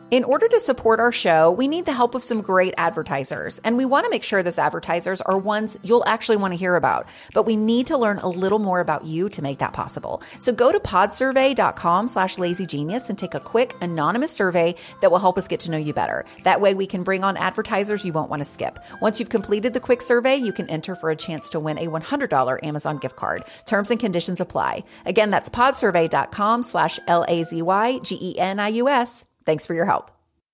In order to support our show, we need the help of some great advertisers, and we want to make sure those advertisers are ones you'll actually want to hear about. But we need to learn a little more about you to make that possible. So go to podsurvey.com/lazygenius and take a quick anonymous survey that will help us get to know you better. That way we can bring on advertisers you won't want to skip. Once you've completed the quick survey, you can enter for a chance to win a $100 Amazon gift card. Terms and conditions apply. Again, that's podsurvey.com/LAZYGENIUS. Thanks for your help.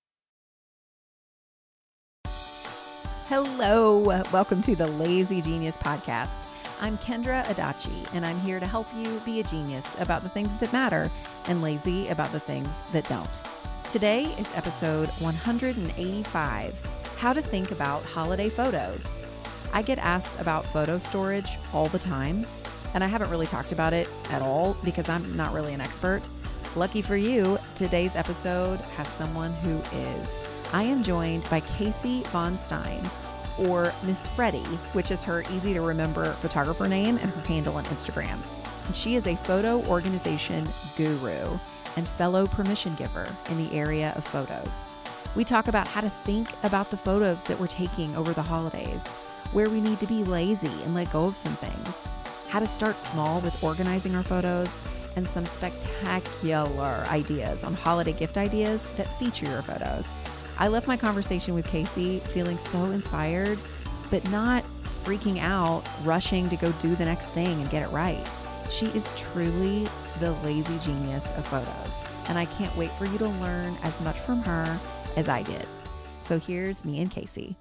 Hello, welcome to the Lazy Genius Podcast. I'm Kendra Adachi, and I'm here to help you be a genius about the things that matter and lazy about the things that don't. Today is episode 185, How to Think About Holiday Photos. I get asked about photo storage all the time, and I haven't really talked about it at all because I'm not really an expert. Lucky for you, today's episode has someone who is. I am joined by Casey Von Stein, or Miss Freddie, which is her easy to remember photographer name and her handle on Instagram. And she is a photo organization guru and fellow permission giver in the area of photos. We talk about how to think about the photos that we're taking over the holidays, where we need to be lazy and let go of some things, how to start small with organizing our photos, and some spectacular ideas on holiday gift ideas that feature your photos. I left my conversation with Casey feeling so inspired, but not freaking out, rushing to go do the next thing and get it right. She is truly the lazy genius of photos, and I can't wait for you to learn as much from her as I did. So here's me and Casey.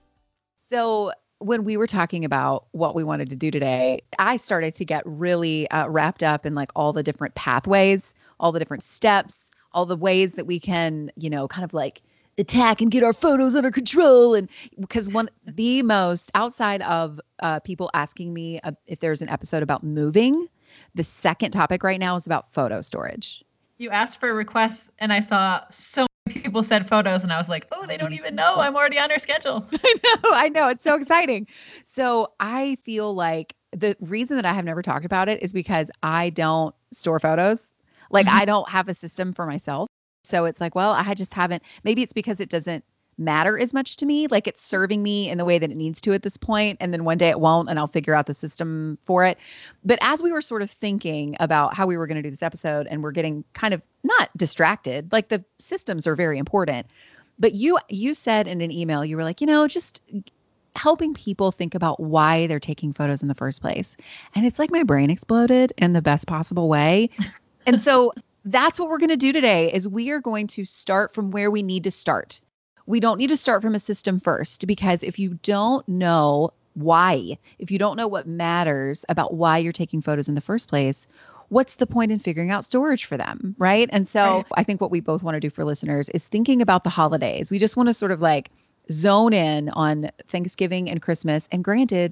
So when we were talking about what we wanted to do today, I started to get really wrapped up in like all the different pathways, all the different steps, all the ways that we can, kind of like attack and get our photos under control. And because the most outside of people asking me if there's an episode about moving, the second topic right now is about photo storage. You asked for requests and I saw so many people said photos and I was like, oh, they don't even know I'm already on their schedule. I know. It's so exciting. So I feel like the reason that I have never talked about it is because I don't store photos. Like I don't have a system for myself. So it's like, well, I just haven't, maybe it's because it doesn't matter as much to me. Like it's serving me in the way that it needs to at this point. And then one day it won't, and I'll figure out the system for it. But as we were sort of thinking about how we were going to do this episode, and we're getting kind of not distracted, like the systems are very important. But you said in an email, you were like, just helping people think about why they're taking photos in the first place. And it's like my brain exploded in the best possible way. And so that's what we're going to do today is we are going to start from where we need to start. We don't need to start from a system first, because if you don't know why, if you don't know what matters about why you're taking photos in the first place, what's the point in figuring out storage for them, right? And so I think what we both want to do for listeners is thinking about the holidays. We just want to sort of like zone in on Thanksgiving and Christmas. And granted,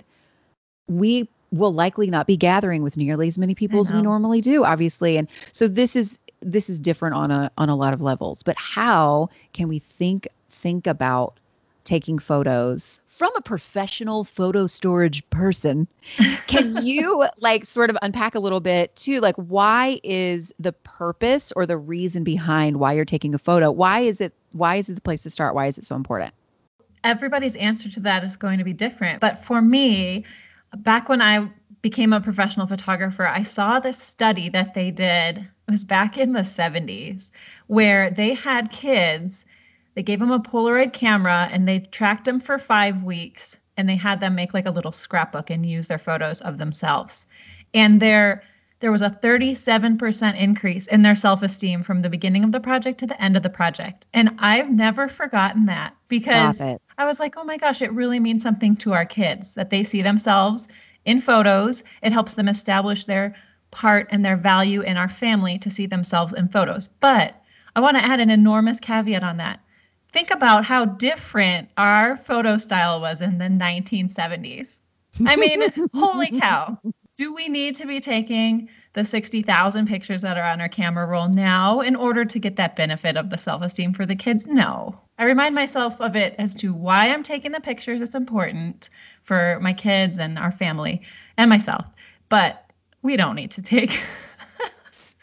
we will likely not be gathering with nearly as many people as we normally do, obviously. And so this is different on a lot of levels. But how can we think about taking photos from a professional photo storage person? Can you like sort of unpack a little bit too? Like, why is the purpose or the reason behind why you're taking a photo? Why is it the place to start? Why is it so important? Everybody's answer to that is going to be different. But for me, back when I became a professional photographer, I saw this study that they did. It was back in the 70s where they had kids. They gave them a Polaroid camera and they tracked them for 5 weeks, and they had them make like a little scrapbook and use their photos of themselves. And there was a 37% increase in their self-esteem from the beginning of the project to the end of the project. And I've never forgotten that, because I was like, oh my gosh, it really means something to our kids that they see themselves in photos. It helps them establish their part and their value in our family to see themselves in photos. But I want to add an enormous caveat on that. Think about how different our photo style was in the 1970s. I mean, holy cow. Do we need to be taking the 60,000 pictures that are on our camera roll now in order to get that benefit of the self-esteem for the kids? No. I remind myself of it as to why I'm taking the pictures. It's important for my kids and our family and myself. But we don't need to take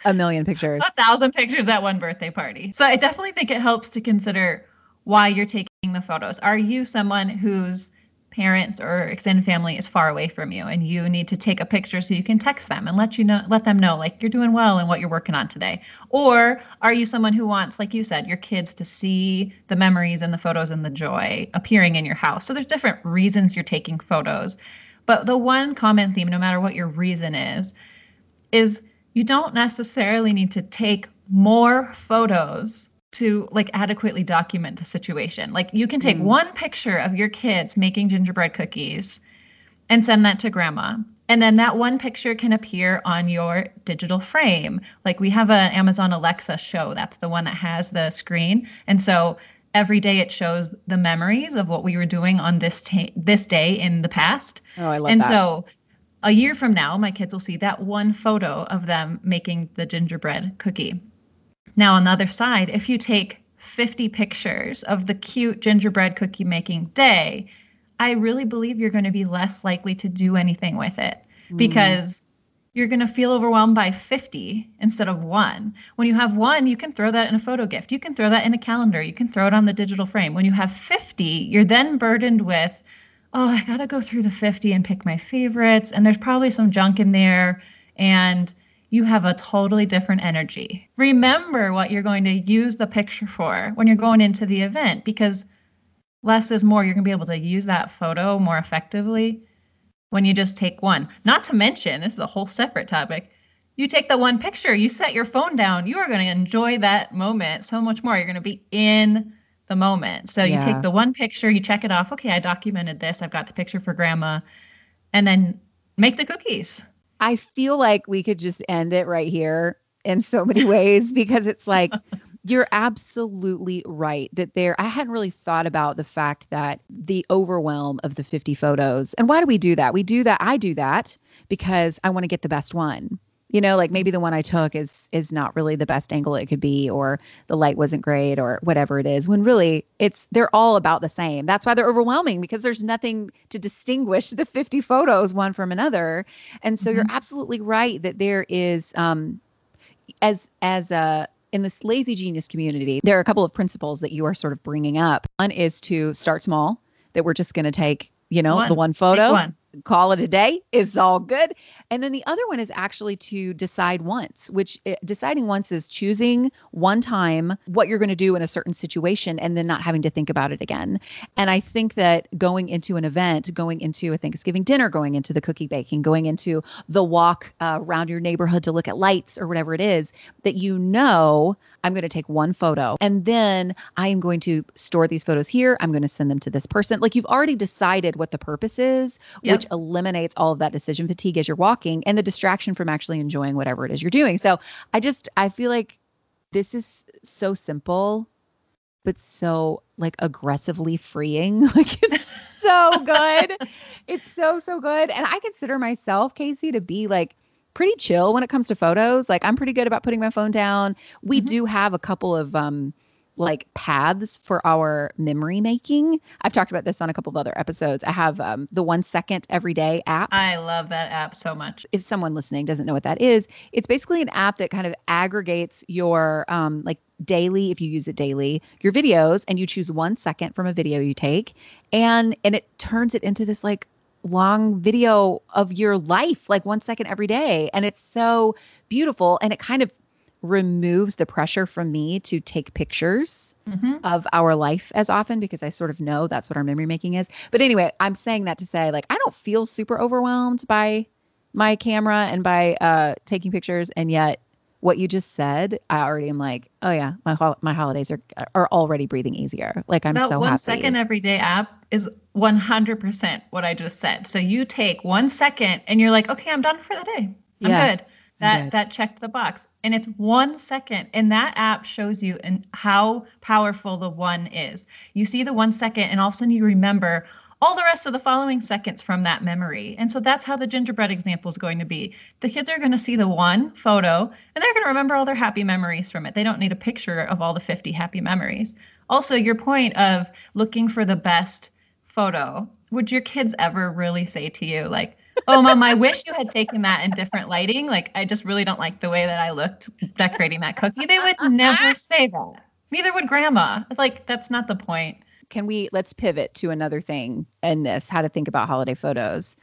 a million pictures. 1,000 pictures at one birthday party. So I definitely think it helps to consider why you're taking the photos. Are you someone whose parents or extended family is far away from you and you need to take a picture so you can text them and let them know like you're doing well and what you're working on today? Or are you someone who wants, like you said, your kids to see the memories and the photos and the joy appearing in your house? So there's different reasons you're taking photos. But the one common theme, no matter what your reason is you don't necessarily need to take more photos to like adequately document the situation. Like you can take one picture of your kids making gingerbread cookies and send that to grandma. And then that one picture can appear on your digital frame. Like we have an Amazon Alexa show. That's the one that has the screen. And so every day it shows the memories of what we were doing on this day in the past. Oh, I love that. And so a year from now, my kids will see that one photo of them making the gingerbread cookie. Now, on the other side, if you take 50 pictures of the cute gingerbread cookie making day, I really believe you're going to be less likely to do anything with it because you're going to feel overwhelmed by 50 instead of one. When you have one, you can throw that in a photo gift. You can throw that in a calendar. You can throw it on the digital frame. When you have 50, you're then burdened with, oh, I got to go through the 50 and pick my favorites. And there's probably some junk in there. And you have a totally different energy. Remember what you're going to use the picture for when you're going into the event, because less is more. You're going to be able to use that photo more effectively when you just take one. Not to mention, this is a whole separate topic. You take the one picture, you set your phone down, you are going to enjoy that moment so much more. You're going to be in the moment. So you take the one picture, you check it off. Okay, I documented this. I've got the picture for grandma. And then make the cookies. I feel like we could just end it right here in so many ways because it's like, you're absolutely right that I hadn't really thought about the fact that the overwhelm of the 50 photos. And why do we do that? I do that because I want to get the best one. You know, like maybe the one I took is not really the best angle it could be, or the light wasn't great, or whatever it is, when really they're all about the same. That's why they're overwhelming, because there's nothing to distinguish the 50 photos one from another. And so you're absolutely right that there is, in this Lazy Genius community, there are a couple of principles that you are sort of bringing up. One is to start small, that we're just going to take, the one photo, call it a day, is all good. And then the other one is actually to decide once, deciding once is choosing one time what you're going to do in a certain situation and then not having to think about it again. And I think that going into an event, going into a Thanksgiving dinner, going into the cookie baking, going into the walk around your neighborhood to look at lights or whatever it is, that I'm going to take one photo and then I am going to store these photos here. I'm going to send them to this person. Like, you've already decided what the purpose is, which eliminates all of that decision fatigue as you're walking and the distraction from actually enjoying whatever it is you're doing. So I feel like this is so simple, but so like aggressively freeing. Like, it's so good. It's so good. And I consider myself, Casey, to be like pretty chill when it comes to photos. Like, I'm pretty good about putting my phone down. We do have a couple of like paths for our memory making. I've talked about this on a couple of other episodes. I have the 1 second everyday app. I love that app so much. If someone listening doesn't know what that is, it's basically an app that kind of aggregates your like daily, if you use it daily, your videos, and you choose 1 second from a video you take, and it turns it into this like long video of your life, like 1 second every day. And it's so beautiful. And it kind of removes the pressure from me to take pictures of our life as often, because I sort of know that's what our memory making is. But anyway, I'm saying that to say, like, I don't feel super overwhelmed by my camera and by taking pictures. And yet what you just said, I already am like, oh yeah, my holidays are already breathing easier. Like, I'm so happy. That 1 second everyday app is 100% what I just said. So you take 1 second and you're like, okay, I'm done for the day. I'm good. That checked the box. And it's 1 second. And that app shows you how powerful the one is. You see the 1 second and all of a sudden you remember all the rest of the following seconds from that memory. And so that's how the gingerbread example is going to be. The kids are going to see the one photo and they're going to remember all their happy memories from it. They don't need a picture of all the 50 happy memories. Also, your point of looking for the best photo. Would your kids ever really say to you, like, Oh, Mom, I wish you had taken that in different lighting. Like, I just really don't like the way that I looked decorating that cookie. They would never say that. Neither would Grandma. It's like, that's not the point. Let's pivot to another thing in this, how to think about holiday photos.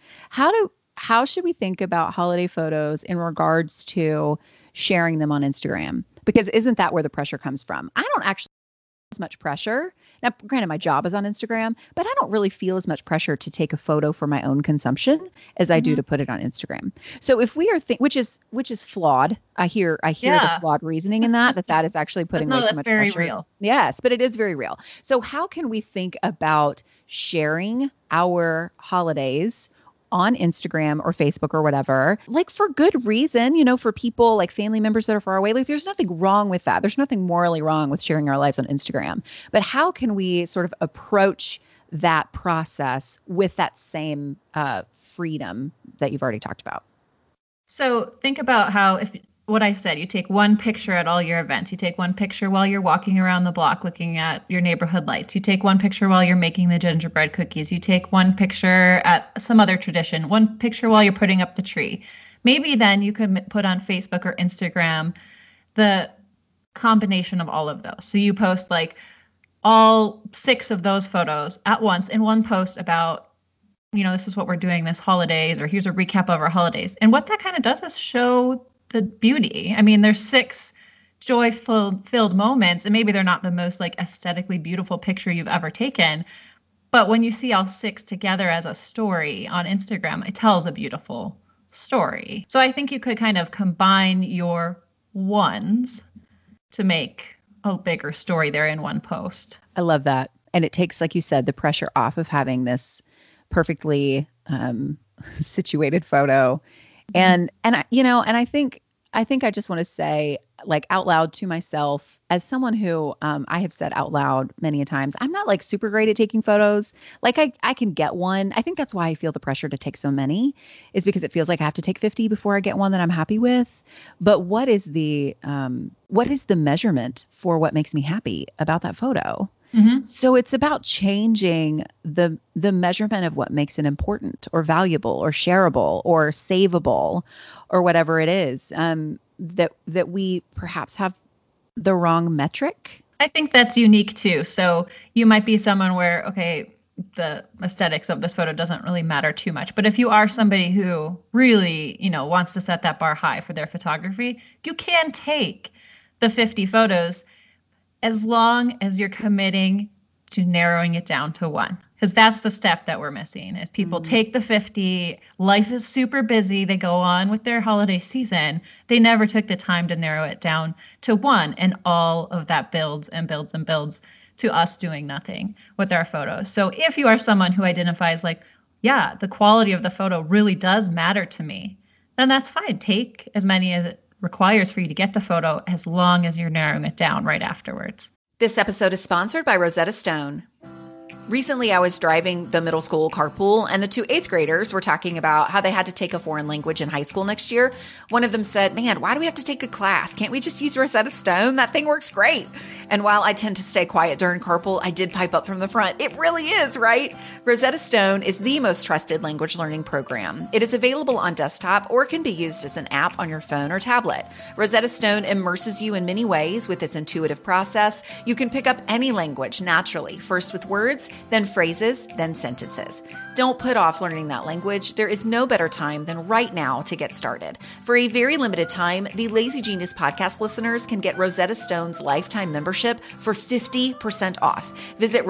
How should we think about holiday photos in regards to sharing them on Instagram? Because isn't that where the pressure comes from? I don't actually feel as much pressure. Now, granted, my job is on Instagram, but I don't really feel as much pressure to take a photo for my own consumption as I do to put it on Instagram. So if we are which is flawed. I hear the flawed reasoning in that is actually putting way too much very pressure. Real. Yes, but it is very real. So how can we think about sharing our holidays on Instagram or Facebook or whatever, like for good reason, for people like family members that are far away? Like there's nothing wrong with that. There's nothing morally wrong with sharing our lives on Instagram. But how can we sort of approach that process with that same freedom that you've already talked about? So think about how what I said, you take one picture at all your events. You take one picture while you're walking around the block looking at your neighborhood lights. You take one picture while you're making the gingerbread cookies. You take one picture at some other tradition, one picture while you're putting up the tree. Maybe then you could put on Facebook or Instagram the combination of all of those. So you post like all 6 of those photos at once in one post about, this is what we're doing this holidays, or here's a recap of our holidays. And what that kind of does is show the beauty. I mean, there's 6 joy-filled moments, and maybe they're not the most like aesthetically beautiful picture you've ever taken, but when you see all 6 together as a story on Instagram, it tells a beautiful story. So I think you could kind of combine your ones to make a bigger story there in one post. I love that. And it takes, like you said, the pressure off of having this perfectly situated photo. And I think I just want to say, like, out loud to myself, as someone who I have said out loud many a times, I'm not like super great at taking photos. Like I can get one. I think that's why I feel the pressure to take so many, is because it feels like I have to take 50 before I get one that I'm happy with. But what is the measurement for what makes me happy about that photo? Mm-hmm. So it's about changing the measurement of what makes it important or valuable or shareable or savable or whatever it is, that we perhaps have the wrong metric. I think that's unique too. So you might be someone where, okay, the aesthetics of this photo doesn't really matter too much. But if you are somebody who really, wants to set that bar high for their photography, you can take the 50 photos as long as you're committing to narrowing it down to one. Because that's the step that we're missing, is people take the 50, life is super busy, they go on with their holiday season, they never took the time to narrow it down to one, and all of that builds and builds and builds to us doing nothing with our photos. So if you are someone who identifies like, yeah, the quality of the photo really does matter to me, then that's fine. Take as many as it requires for you to get the photo, as long as you're narrowing it down right afterwards. This episode is sponsored by Rosetta Stone. Recently, I was driving the middle school carpool, and the 2 8th graders were talking about how they had to take a foreign language in high school next year. One of them said, "Man, why do we have to take a class? Can't we just use Rosetta Stone? That thing works great." And while I tend to stay quiet during carpool, I did pipe up from the front. It really is, right? Rosetta Stone is the most trusted language learning program. It is available on desktop or can be used as an app on your phone or tablet. Rosetta Stone immerses you in many ways with its intuitive process. You can pick up any language naturally, first with words, then phrases, then sentences. Don't put off learning that language. There is no better time than right now to get started. For a very limited time, the Lazy Genius podcast listeners can get Rosetta Stone's lifetime membership for 50% off. Visit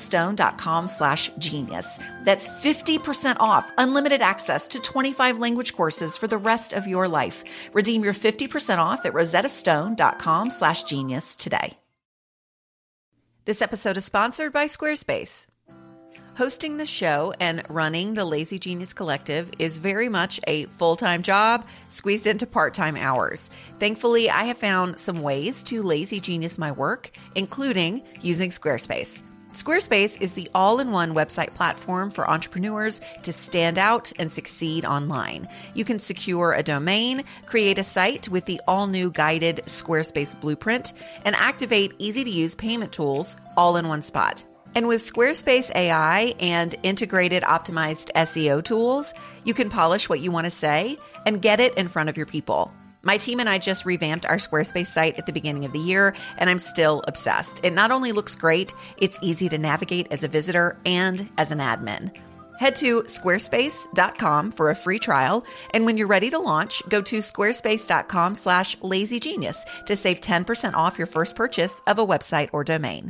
rosettastone.com/genius. That's 50% off, unlimited access to 25 language courses for the rest of your life. Redeem your 50% off at rosettastone.com/genius today. This episode is sponsored by Squarespace. Hosting the show and running the Lazy Genius Collective is very much a full-time job squeezed into part-time hours. Thankfully, I have found some ways to Lazy Genius my work, including using Squarespace. Squarespace is the all-in-one website platform for entrepreneurs to stand out and succeed online. You can secure a domain, create a site with the all-new guided Squarespace blueprint, and activate easy-to-use payment tools all in one spot. And with Squarespace AI and integrated optimized SEO tools, you can polish what you want to say and get it in front of your people. My team and I just revamped our Squarespace site at the beginning of the year, and I'm still obsessed. It not only looks great, it's easy to navigate as a visitor and as an admin. Head to squarespace.com for a free trial, and when you're ready to launch, go to squarespace.com/lazygenius to save 10% off your first purchase of a website or domain.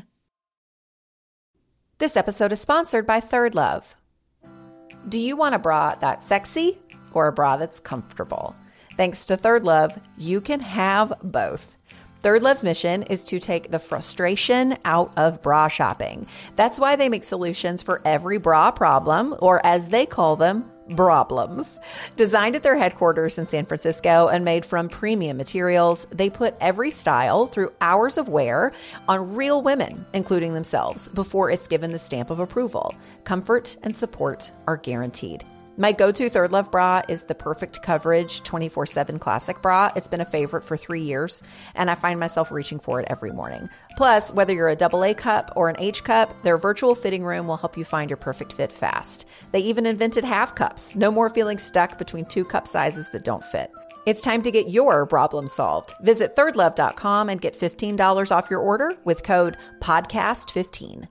This episode is sponsored by Third Love. Do you want a bra that's sexy or a bra that's comfortable? Thanks to Third Love, you can have both. Third Love's mission is to take the frustration out of bra shopping. That's why they make solutions for every bra problem, or as they call them, Broblems. Designed at their headquarters in San Francisco and made from premium materials, they put every style through hours of wear on real women, including themselves, before it's given the stamp of approval. Comfort and support are guaranteed. My go-to Third Love bra is the Perfect Coverage 24/7 Classic bra. It's been a favorite for 3 years, and I find myself reaching for it every morning. Plus, whether you're a AA cup or an H cup, their virtual fitting room will help you find your perfect fit fast. They even invented half cups. No more feeling stuck between 2 cup sizes that don't fit. It's time to get your problem solved. Visit thirdlove.com and get $15 off your order with code PODCAST15.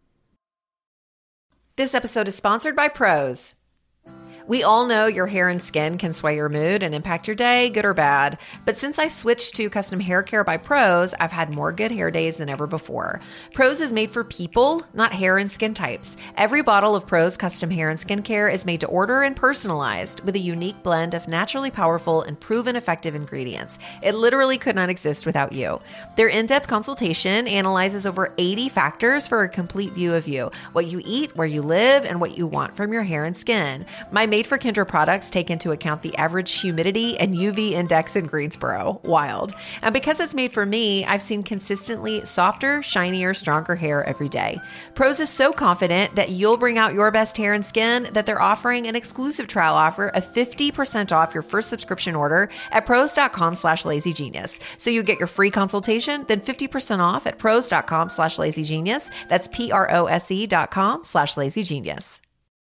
This episode is sponsored by Prose. We all know your hair and skin can sway your mood and impact your day, good or bad. But since I switched to custom hair care by Prose, I've had more good hair days than ever before. Prose is made for people, not hair and skin types. Every bottle of Prose custom hair and skin care is made to order and personalized with a unique blend of naturally powerful and proven effective ingredients. It literally could not exist without you. Their in-depth consultation analyzes over 80 factors for a complete view of you, what you eat, where you live, and what you want from your hair and skin. My Made for Kendra products take into account the average humidity and UV index in Greensboro. Wild. And because it's made for me, I've seen consistently softer, shinier, stronger hair every day. Prose is so confident that you'll bring out your best hair and skin that they're offering an exclusive trial offer of 50% off your first subscription order at prose.com/lazygenius. So you get your free consultation, then 50% off at prose.com/lazygenius. That's prose.com/lazygenius.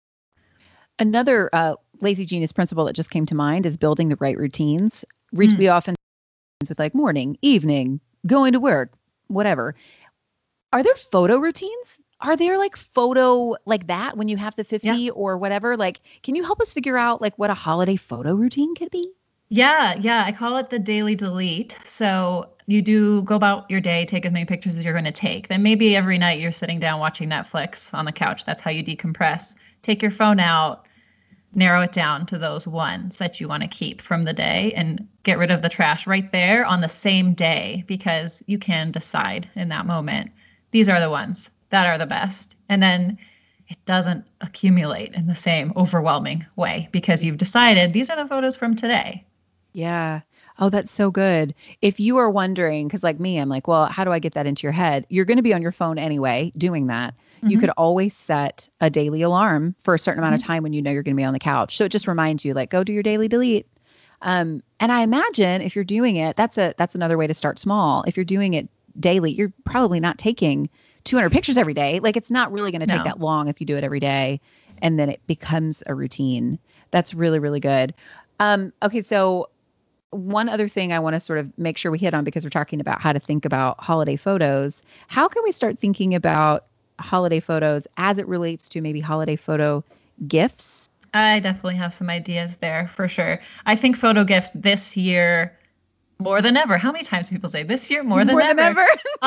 Another lazy genius principle that just came to mind is building the right routines. We often with like morning, evening, going to work, whatever. Are there photo routines? Are there like photo like that when you have the 50 or whatever? Like, can you help us figure out like what a holiday photo routine could be? Yeah. I call it the daily delete. So you do go about your day, take as many pictures as you're going to take. Then maybe every night you're sitting down watching Netflix on the couch. That's how you decompress. Take your phone out, narrow it down to those ones that you want to keep from the day and get rid of the trash right there on the same day, because you can decide in that moment, these are the ones that are the best. And then it doesn't accumulate in the same overwhelming way because you've decided these are the photos from today. Yeah. Oh, that's so good. If you are wondering, because like me, I'm like, well, how do I get that into your head? You're going to be on your phone anyway doing that. You could always set a daily alarm for a certain amount of time when you know you're going to be on the couch. So it just reminds you, like, go do your daily delete. And I imagine if you're doing it, that's another way to start small. If you're doing it daily, you're probably not taking 200 pictures every day. Like, it's not really going to take that long if you do it every day. And then it becomes a routine. That's really, really good. Okay, so one other thing I want to sort of make sure we hit on, because we're talking about how to think about holiday photos. How can we start thinking about holiday photos as it relates to maybe holiday photo gifts? I definitely have some ideas there for sure. I think photo gifts this year more than ever. How many times do people say this year more than ever?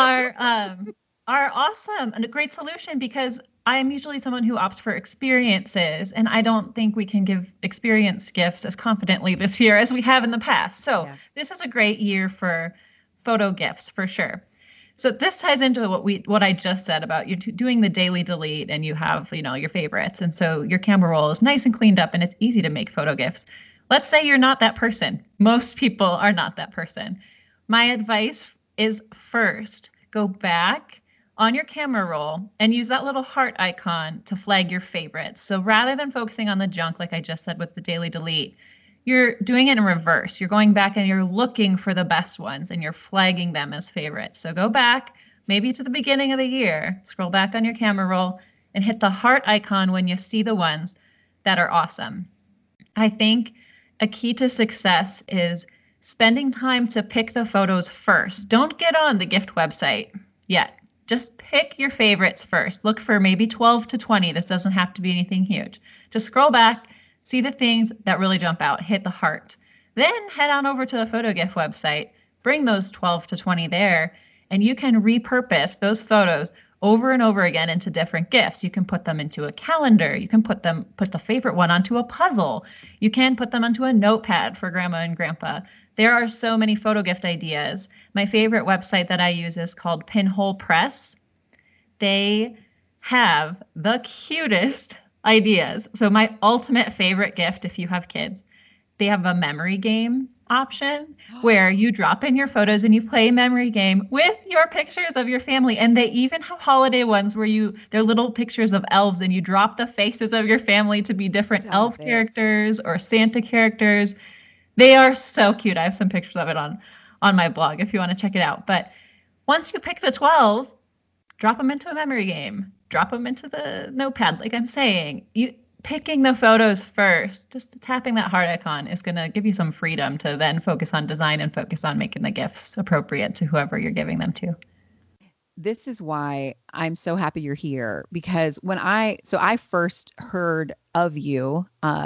Are awesome and a great solution, because I am usually someone who opts for experiences, and I don't think we can give experience gifts as confidently this year as we have in the past. So This is a great year for photo gifts for sure. So this ties into what I just said about you doing the daily delete, and you have, your favorites. And so your camera roll is nice and cleaned up and it's easy to make photo gifts. Let's say you're not that person. Most people are not that person. My advice is first go back on your camera roll and use that little heart icon to flag your favorites. So rather than focusing on the junk, like I just said with the daily delete, you're doing it in reverse. You're going back and you're looking for the best ones and you're flagging them as favorites. So go back, maybe to the beginning of the year, scroll back on your camera roll and hit the heart icon when you see the ones that are awesome. I think a key to success is spending time to pick the photos first. Don't get on the gift website yet. Just pick your favorites first. Look for maybe 12 to 20. This doesn't have to be anything huge. Just scroll back, see the things that really jump out, hit the heart. Then head on over to the PhotoGIF website, bring those 12 to 20 there, and you can repurpose those photos over and over again into different gifts. You can put them into a calendar. You can put the favorite one onto a puzzle. You can put them onto a notepad for grandma and grandpa. There are so many photo gift ideas. My favorite website that I use is called Pinhole Press. They have the cutest ideas. So my ultimate favorite gift, if you have kids, they have a memory game option where you drop in your photos and you play a memory game with your pictures of your family. And they even have holiday ones where they're little pictures of elves and you drop the faces of your family to be different elf characters or Santa characters. They are so cute. I have some pictures of it on my blog if you want to check it out. But once you pick the 12, drop them into a memory game, drop them into the notepad. Like I'm saying, picking the photos first, just tapping that heart icon is going to give you some freedom to then focus on design and focus on making the gifts appropriate to whoever you're giving them to. This is why I'm so happy you're here, because I first heard of you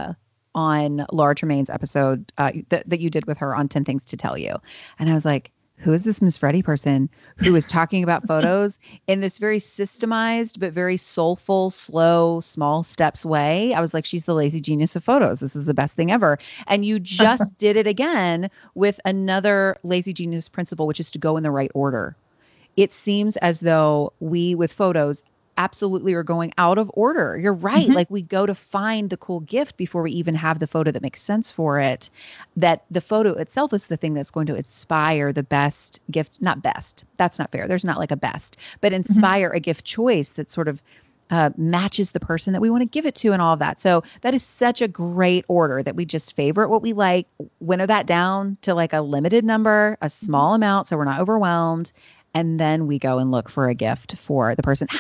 on Laura Tremaine's episode that you did with her on 10 Things to Tell You. And I was like, who is this Miss Freddie person who is talking about photos in this very systemized, but very soulful, slow, small steps way? I was like, she's the lazy genius of photos. This is the best thing ever. And you just did it again with another lazy genius principle, which is to go in the right order. It seems as though we with photos absolutely are going out of order. You're right. Mm-hmm. Like we go to find the cool gift before we even have the photo that makes sense for it. That the photo itself is the thing that's going to inspire the best gift. Not best. That's not fair. There's not like a best, but inspire a gift choice that sort of matches the person that we want to give it to and all of that. So that is such a great order that we just favorite what we like, winnow that down to like a limited number, a small amount, so we're not overwhelmed. And then we go and look for a gift for the person.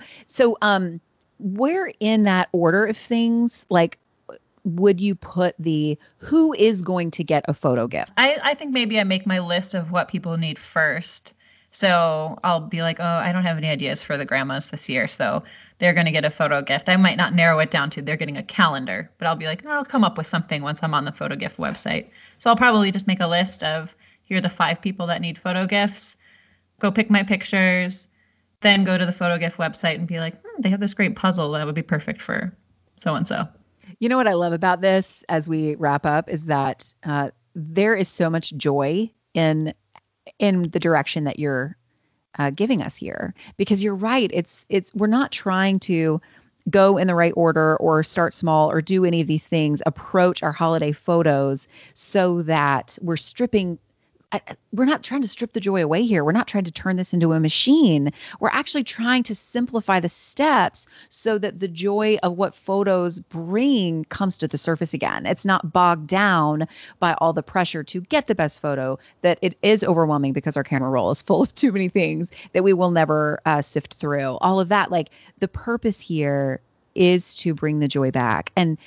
Where in that order of things, like, would you put who is going to get a photo gift? I think maybe I make my list of what people need first. So I'll be like, oh, I don't have any ideas for the grandmas this year. So they're going to get a photo gift. I might not narrow it down to they're getting a calendar, but I'll be like, I'll come up with something once I'm on the photo gift website. So I'll probably just make a list of here are the 5 people that need photo gifts. Go pick my pictures, then go to the photo gift website and be like, they have this great puzzle that would be perfect for so-and-so. You know what I love about this as we wrap up is that there is so much joy in the direction that you're giving us here, because you're right. We're not trying to go in the right order or start small or do any of these things, approach our holiday photos so that we're not trying to strip the joy away here. We're not trying to turn this into a machine. We're actually trying to simplify the steps so that the joy of what photos bring comes to the surface again. It's not bogged down by all the pressure to get the best photo, that it is overwhelming because our camera roll is full of too many things that we will never sift through. All of that, like the purpose here is to bring the joy back. And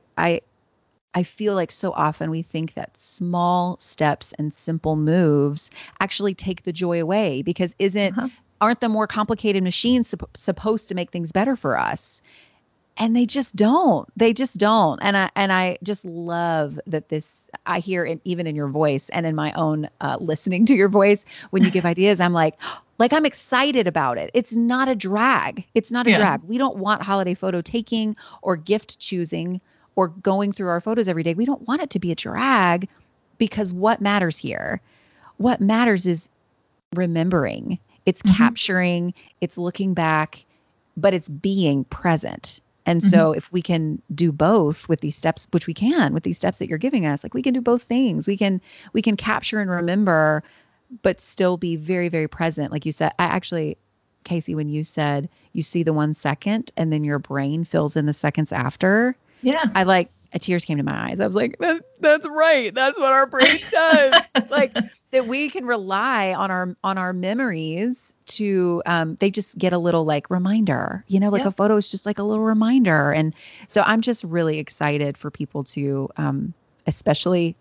I feel like so often we think that small steps and simple moves actually take the joy away, because aren't the more complicated machines supposed to make things better for us? And they just don't. And I just love that I hear it even in your voice and in my own listening to your voice when you give ideas. I'm like I'm excited about it. It's not a drag. Drag. We don't want holiday photo taking or gift choosing or going through our photos every day. We don't want it to be a drag, because what matters here? What matters is remembering. It's capturing, it's looking back, but it's being present. And so if we can do both with these steps, which we can with these steps that you're giving us, like we can do both things. We can capture and remember, but still be very, very present. Like you said, Casey, when you said you see the 1 second and then your brain fills in the seconds after. Yeah. tears came to my eyes. I was like, that's right. That's what our brain does. Like that we can rely on our memories to, they just get a little like reminder, like a photo is just like a little reminder. And so I'm just really excited for people to, especially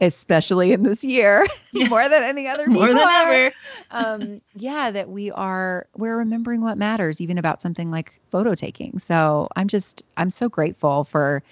in this year, more than any other people, more than ever. That we're remembering what matters, even about something like photo taking. So I'm so grateful for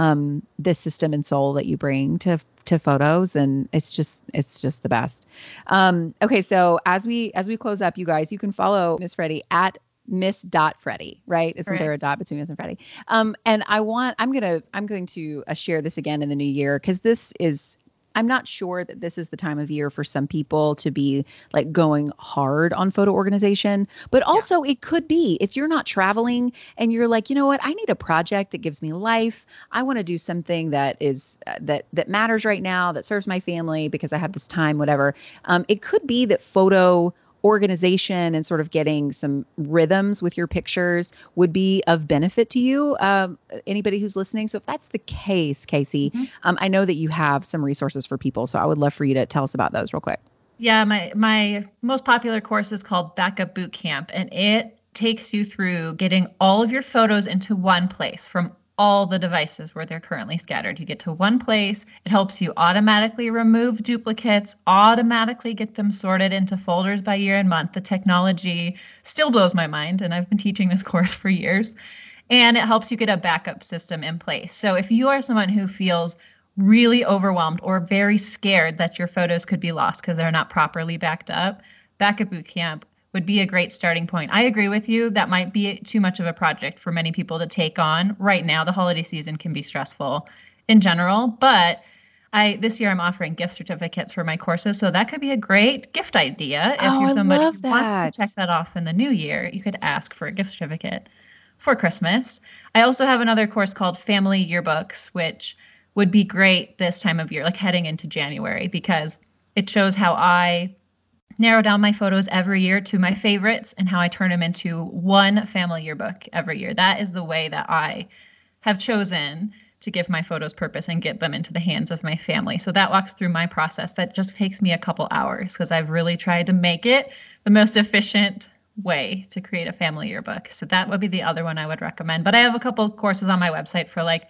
this system and soul that you bring to photos, and it's just the best. Okay, so as we close up, you guys, you can follow Miss Freddie at Miss.Freddie, right? Isn't there a dot between Miss and Freddie? And I'm going to share this again in the new year, because I'm not sure that this is the time of year for some people to be like going hard on photo organization, but also it could be if you're not traveling and you're like, you know what, I need a project that gives me life. I want to do something that is that matters right now, that serves my family because I have this time, whatever. It could be that photo organization and sort of getting some rhythms with your pictures would be of benefit to you, anybody who's listening. So if that's the case, Casey, I know that you have some resources for people. So I would love for you to tell us about those real quick. Yeah, my most popular course is called Backup Boot Camp, and it takes you through getting all of your photos into one place from all the devices where they're currently scattered. You get to one place. It helps you automatically remove duplicates, automatically get them sorted into folders by year and month. The technology still blows my mind, and I've been teaching this course for years. And it helps you get a backup system in place. So if you are someone who feels really overwhelmed or very scared that your photos could be lost because they're not properly backed up, Backup Boot Camp would be a great starting point. I agree with you. That might be too much of a project for many people to take on right now. The holiday season can be stressful in general, but this year I'm offering gift certificates for my courses. So that could be a great gift idea. If you're somebody who wants to check that off in the new year, you could ask for a gift certificate for Christmas. I also have another course called Family Yearbooks, which would be great this time of year, like heading into January, because it shows how I narrow down my photos every year to my favorites and how I turn them into one family yearbook every year. That is the way that I have chosen to give my photos purpose and get them into the hands of my family. So that walks through my process. That just takes me a couple hours because I've really tried to make it the most efficient way to create a family yearbook. So that would be the other one I would recommend. But I have a couple of courses on my website for like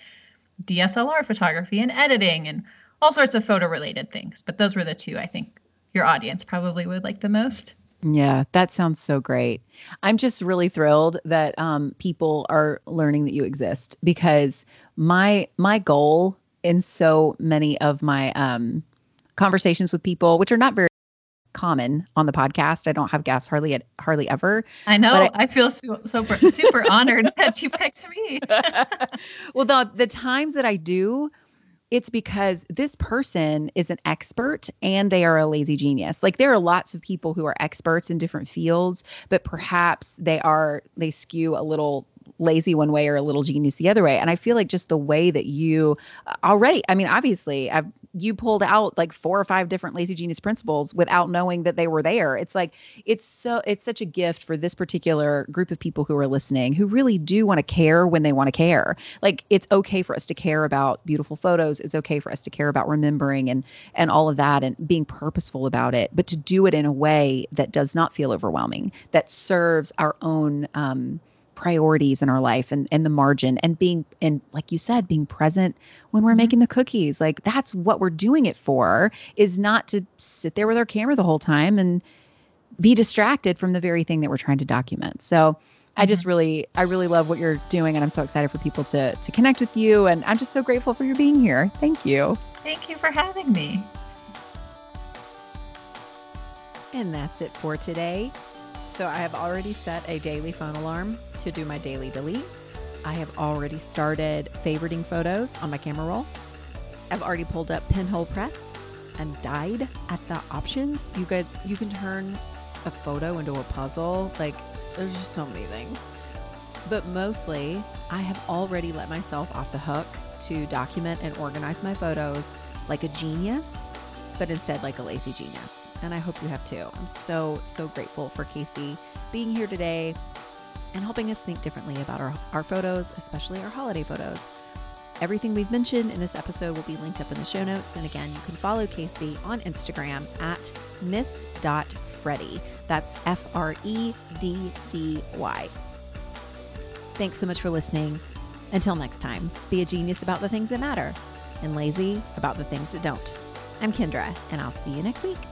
DSLR photography and editing and all sorts of photo related things. But those were the two I think your audience probably would like the most. Yeah, that sounds so great. I'm just really thrilled that people are learning that you exist, because my goal in so many of my conversations with people, which are not very common on the podcast, I don't have guests hardly ever. I know. I feel super honored that you picked me. Well, the times that I do, it's because this person is an expert and they are a lazy genius. Like there are lots of people who are experts in different fields, but perhaps they skew a little lazy one way or a little genius the other way. And I feel like just the way that you already, I mean, obviously you pulled out like 4 or 5 different lazy genius principles without knowing that they were there. It's like, it's such a gift for this particular group of people who are listening, who really do want to care when they want to care. Like it's okay for us to care about beautiful photos. It's okay for us to care about remembering and all of that and being purposeful about it, but to do it in a way that does not feel overwhelming, that serves our own, priorities in our life and the margin, and like you said, being present when we're making the cookies. Like that's what we're doing it for, is not to sit there with our camera the whole time and be distracted from the very thing that we're trying to document. So I really love what you're doing, and I'm so excited for people to connect with you. And I'm just so grateful for your being here. Thank you. Thank you for having me. And that's it for today. So I have already set a daily phone alarm to do my daily delete. I have already started favoriting photos on my camera roll. I've already pulled up Pinhole Press and died at the options. You can turn a photo into a puzzle. Like there's just so many things. But mostly I have already let myself off the hook to document and organize my photos like a genius, but instead like a lazy genius. And I hope you have too. I'm so grateful for Casey being here today and helping us think differently about our photos, especially our holiday photos. Everything we've mentioned in this episode will be linked up in the show notes. And again, you can follow Casey on Instagram at miss.freddy. That's FREDDY. Thanks so much for listening. Until next time, be a genius about the things that matter and lazy about the things that don't. I'm Kendra, and I'll see you next week.